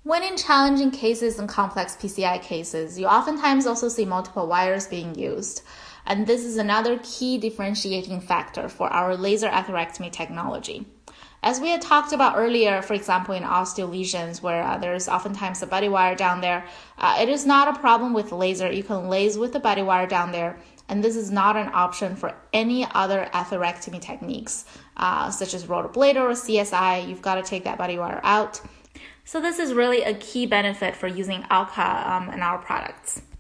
When in challenging cases and complex PCI cases, you oftentimes also see multiple wires being used. And this is another key differentiating factor for our laser atherectomy technology. As we had talked about earlier, for example, in osteo lesions where there's oftentimes a buddy wire down there, it is not a problem with laser. You can lase with the buddy wire down there, and this is not an option for any other atherectomy techniques, such as rotablator or CSI. You've got to take that buddy wire out. So this is really a key benefit for using Alka in our products.